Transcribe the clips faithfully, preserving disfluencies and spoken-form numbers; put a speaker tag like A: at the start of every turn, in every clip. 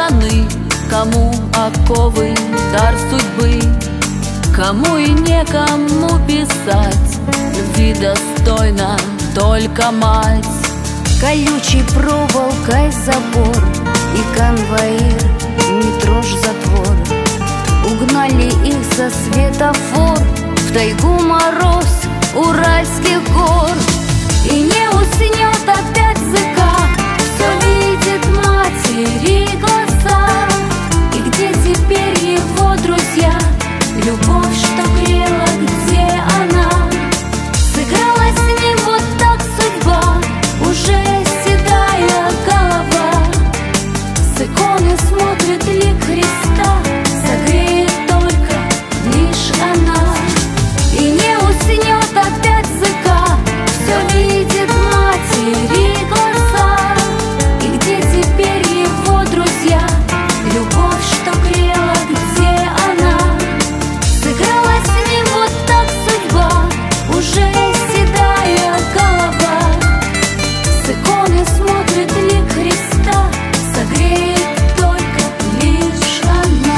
A: пацаны, кому оковы дар судьбы, кому и некому писать любви достойна только мать.
B: Колючей проволокой забор и конвоир, метро ж затвор. Угнали их за светофор в тайгу мороз уральских гор. И не уснет опять зыка, все видит матери глаза. И где теперь его друзья, любовь, что грела, где она? Сыграла с ним вот так судьба, уже седая голова. С иконы смотрит лик Христа, согреет только лишь она. И не уснет опять зыка, все видит матери глаза. И где теперь его друзья, любовь, что грела, где она? Сыграла с ним вот так судьба, уже седая голова. С иконы смотрит лик Христа, согреет только лишь она.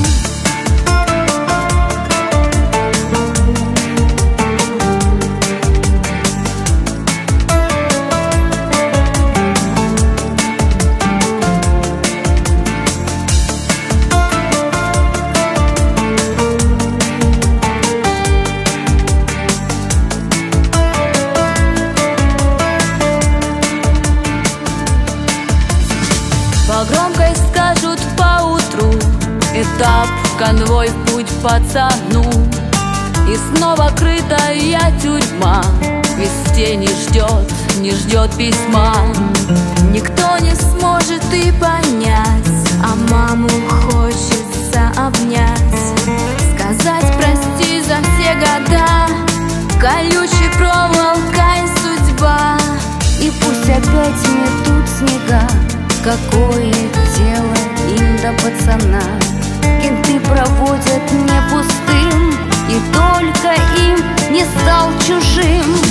A: По громкой скажут поутру, этап, конвой в путь пацану. И снова крытая тюрьма, вестей не ждет, не ждет письма. Никто не сможет и понять,
B: А маму хочется обнять,
A: сказать прости за все года, колючей проволокой судьба.
B: и пусть опять метут снега. Какое дело им до пацана? Кенты проводят не пустым, и только им не стал чужим.